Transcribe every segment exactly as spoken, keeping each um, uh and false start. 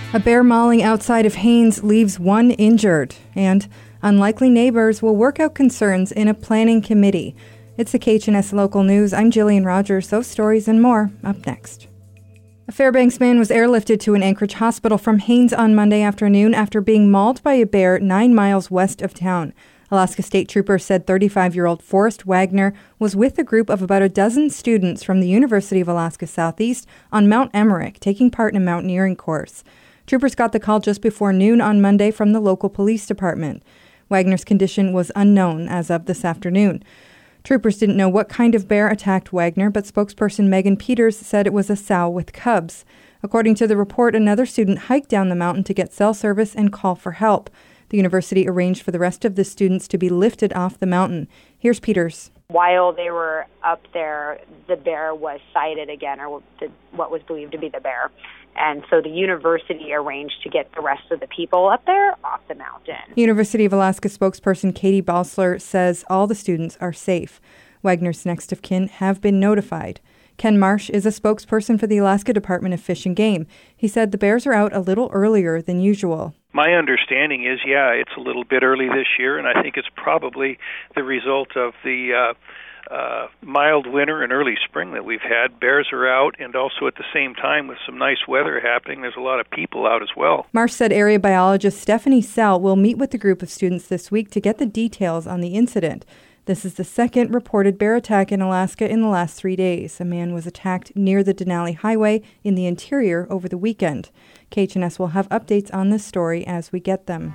A bear mauling outside of Haines leaves one injured, and unlikely neighbors will work out concerns in a planning committee. It's the K H N S Local News. I'm Jillian Rogers. Those stories and more up next. A Fairbanks man was airlifted to an Anchorage hospital from Haines on Monday afternoon after being mauled by a bear nine miles west of town. Alaska State Troopers said thirty-five-year-old Forrest Wagner was with a group of about a dozen students from the University of Alaska Southeast on Mount Emmerich, taking part in a mountaineering course. Troopers got the call just before noon on Monday from the local police department. Wagner's condition was unknown as of this afternoon. Troopers didn't know what kind of bear attacked Wagner, but spokesperson Megan Peters said it was a sow with cubs. According to the report, another student hiked down the mountain to get cell service and call for help. The university arranged for the rest of the students to be lifted off the mountain. Here's Peters. While they were up there, the bear was sighted again, or the, what was believed to be the bear. And so the university arranged to get the rest of the people up there off the mountain. University of Alaska spokesperson Katie Balsler says all the students are safe. Wagner's next of kin have been notified. Ken Marsh is a spokesperson for the Alaska Department of Fish and Game. He said the bears are out a little earlier than usual. My understanding is, yeah, it's a little bit early this year, and I think it's probably the result of the uh, uh, mild winter and early spring that we've had. Bears are out, and also at the same time with some nice weather happening, there's a lot of people out as well. Marsh said area biologist Stephanie Sell will meet with the group of students this week to get the details on the incident. This is the second reported bear attack in Alaska in the last three days. A man was attacked near the Denali Highway in the interior over the weekend. K H N S will have updates on this story as we get them.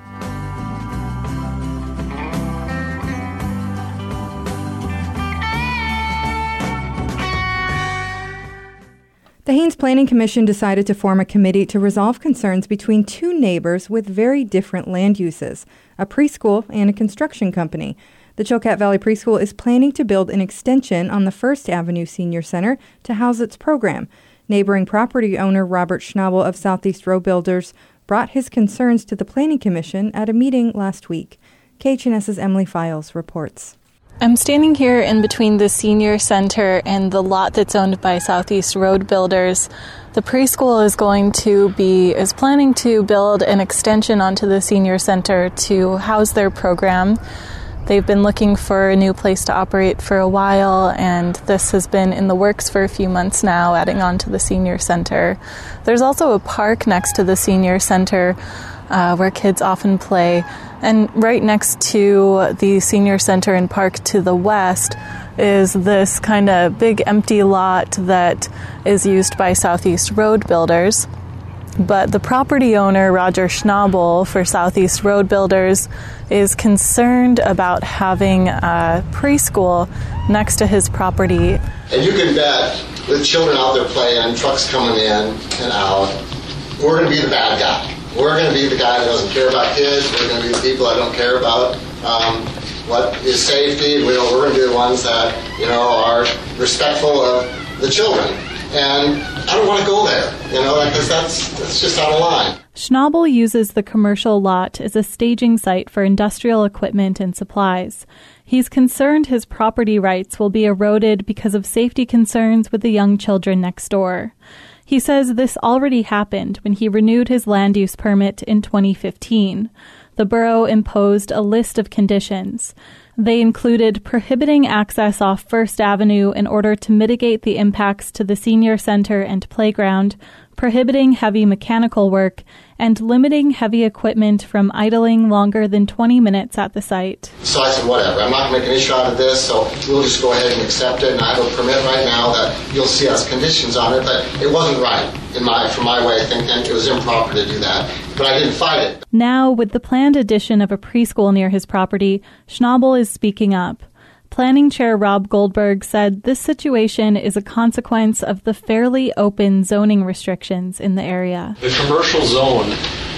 The Haines Planning Commission decided to form a committee to resolve concerns between two neighbors with very different land uses, a preschool and a construction company. The Chilkat Valley Preschool is planning to build an extension on the First Avenue Senior Center to house its program. Neighboring property owner Robert Schnabel of Southeast Road Builders brought his concerns to the Planning Commission at a meeting last week. K H N S's Emily Files reports. I'm standing here in between the senior center and the lot that's owned by Southeast Road Builders. The preschool is going to be, is planning to build an extension onto the senior center to house their program. They've been looking for a new place to operate for a while, and this has been in the works for a few months now, adding on to the senior center. There's also a park next to the senior center uh, where kids often play. And right next to the senior center and park to the west is this kind of big empty lot that is used by Southeast Road Builders. But the property owner, Roger Schnabel, for Southeast Road Builders, is concerned about having a preschool next to his property. And you can bet, with children out there playing, trucks coming in and out, we're going to be the bad guy. We're going to be the guy that doesn't care about kids. We're going to be the people that don't care about um, what is safety. We know we're going to be the ones that, you know, are respectful of the children. And I don't want to go there, you know, because that's, that's just out of line. Schnabel uses the commercial lot as a staging site for industrial equipment and supplies. He's concerned his property rights will be eroded because of safety concerns with the young children next door. He says this already happened when he renewed his land use permit in twenty fifteen. The borough imposed a list of conditions. They included prohibiting access off First Avenue in order to mitigate the impacts to the senior center and playground, prohibiting heavy mechanical work, and limiting heavy equipment from idling longer than twenty minutes at the site. So I said, whatever, I'm not going to make an issue out of this, so we'll just go ahead and accept it. And I have a permit right now that you'll see us conditions on it, but it wasn't right in my, from my way of thinking. It was improper to do that, but I didn't fight it. Now, with the planned addition of a preschool near his property, Schnabel is speaking up. Planning Chair Rob Goldberg said this situation is a consequence of the fairly open zoning restrictions in the area. The commercial zone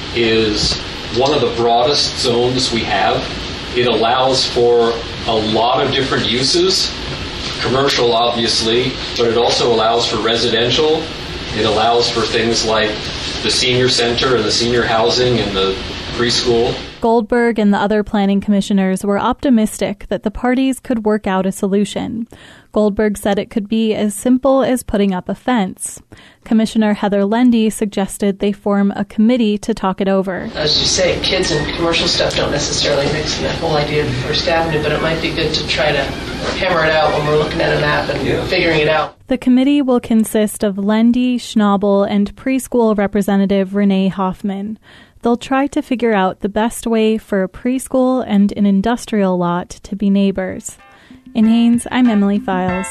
is one of the broadest zones we have. It allows for a lot of different uses, commercial obviously, but it also allows for residential. It allows for things like the senior center and the senior housing and the preschool. Goldberg and the other planning commissioners were optimistic that the parties could work out a solution. Goldberg said it could be as simple as putting up a fence. Commissioner Heather Lendy suggested they form a committee to talk it over. As you say, kids and commercial stuff don't necessarily mix in that whole idea of First Avenue, but it might be good to try to hammer it out when we're looking at a map and yeah. figuring it out. The committee will consist of Lendy, Schnabel, and preschool representative Renee Hoffman. They'll try to figure out the best way for a preschool and an industrial lot to be neighbors. In Haines, I'm Emily Files.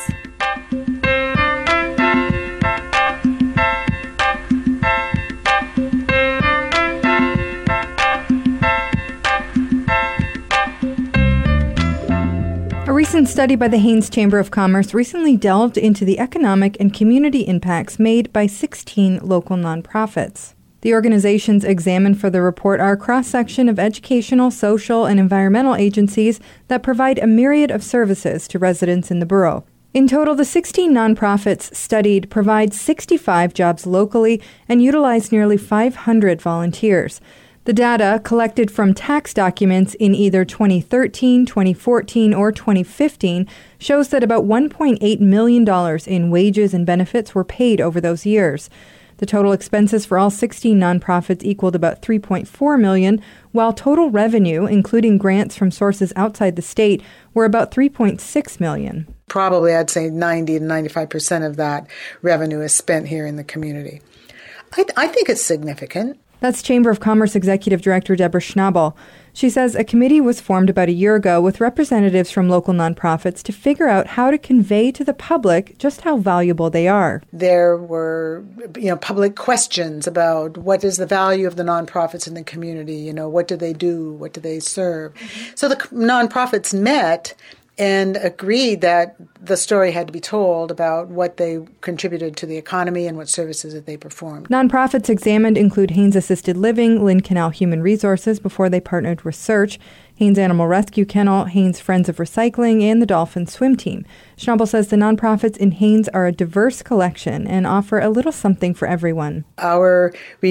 A recent study by the Haines Chamber of Commerce recently delved into the economic and community impacts made by sixteen local nonprofits. The organizations examined for the report are a cross-section of educational, social, and environmental agencies that provide a myriad of services to residents in the borough. In total, the sixteen nonprofits studied provide sixty-five jobs locally and utilize nearly five hundred volunteers. The data, collected from tax documents in either twenty thirteen, twenty fourteen, or twenty fifteen, shows that about one point eight million dollars in wages and benefits were paid over those years. The total expenses for all sixteen nonprofits equaled about three point four million dollars, while total revenue, including grants from sources outside the state, were about three point six million dollars. Probably, I'd say ninety to ninety-five percent of that revenue is spent here in the community. I, I think it's significant. That's Chamber of Commerce Executive Director Deborah Schnabel. She says a committee was formed about a year ago with representatives from local nonprofits to figure out how to convey to the public just how valuable they are. There were, you know, public questions about what is the value of the nonprofits in the community, you know, what do they do, what do they serve. Mm-hmm. So the nonprofits met and agreed that the story had to be told about what they contributed to the economy and what services that they performed. Nonprofits examined include Haines Assisted Living, Lynn Canal Human Resources before they partnered with Search, Haines Animal Rescue Kennel, Haines Friends of Recycling, and the Dolphin Swim Team. Schnabel says the nonprofits in Haines are a diverse collection and offer a little something for everyone. Our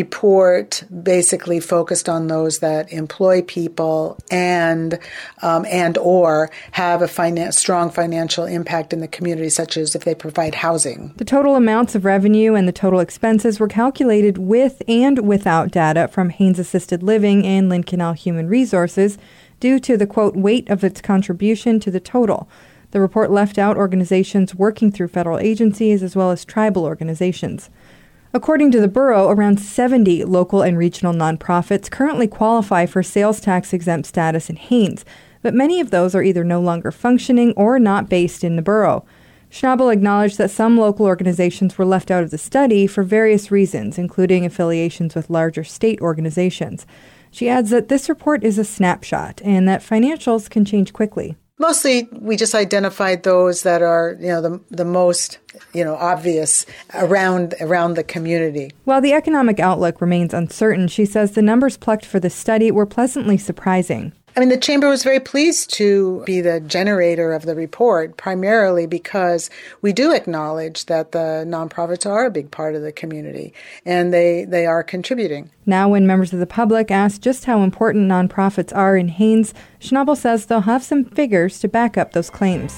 report basically focused on those that employ people and um, and or have a finan- strong financial impact in the community, such as if they provide housing. The total amounts of revenue and the total expenses were calculated with and without data from Haines Assisted Living and Lynn Canal Human Resources, due to the, quote, weight of its contribution to the total. The report left out organizations working through federal agencies as well as tribal organizations. According to the borough, around seventy local and regional nonprofits currently qualify for sales tax exempt status in Haines, but many of those are either no longer functioning or not based in the borough. Schnabel acknowledged that some local organizations were left out of the study for various reasons, including affiliations with larger state organizations. She adds that this report is a snapshot and that financials can change quickly. Mostly, we just identified those that are, you know, the the most, you know, obvious around around the community. While the economic outlook remains uncertain, she says the numbers plucked for the study were pleasantly surprising. I mean, the Chamber was very pleased to be the generator of the report, primarily because we do acknowledge that the nonprofits are a big part of the community, and they, they are contributing. Now, when members of the public ask just how important nonprofits are in Haines, Schnabel says they'll have some figures to back up those claims.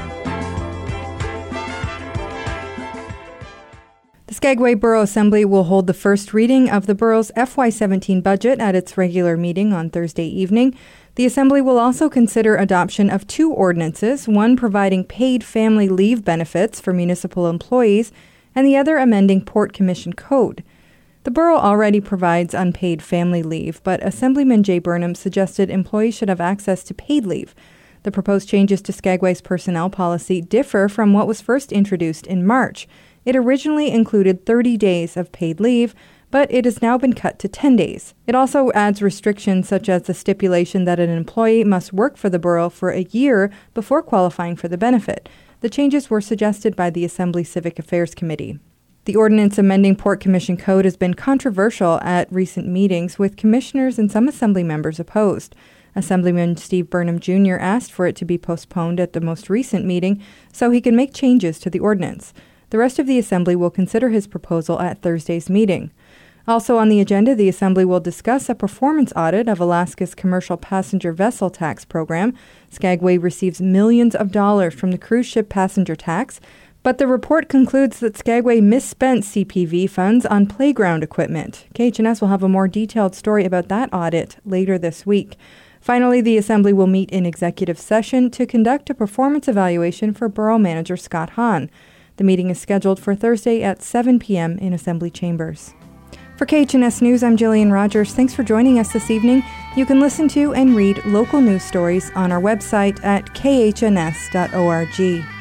The Skagway Borough Assembly will hold the first reading of the borough's F Y seventeen budget at its regular meeting on Thursday evening. The Assembly will also consider adoption of two ordinances, one providing paid family leave benefits for municipal employees, and the other amending Port Commission Code. The borough already provides unpaid family leave, but Assemblyman Jay Burnham suggested employees should have access to paid leave. The proposed changes to Skagway's personnel policy differ from what was first introduced in March. It originally included thirty days of paid leave, but it has now been cut to ten days. It also adds restrictions such as the stipulation that an employee must work for the borough for a year before qualifying for the benefit. The changes were suggested by the Assembly Civic Affairs Committee. The ordinance amending Port Commission Code has been controversial at recent meetings, with commissioners and some Assembly members opposed. Assemblyman Steve Burnham Junior asked for it to be postponed at the most recent meeting so he can make changes to the ordinance. The rest of the Assembly will consider his proposal at Thursday's meeting. Also on the agenda, the Assembly will discuss a performance audit of Alaska's commercial passenger vessel tax program. Skagway receives millions of dollars from the cruise ship passenger tax, but the report concludes that Skagway misspent C P V funds on playground equipment. K H N S will have a more detailed story about that audit later this week. Finally, the Assembly will meet in executive session to conduct a performance evaluation for Borough Manager Scott Hahn. The meeting is scheduled for Thursday at seven p.m. in Assembly chambers. For K H N S News, I'm Jillian Rogers. Thanks for joining us this evening. You can listen to and read local news stories on our website at k h n s dot org.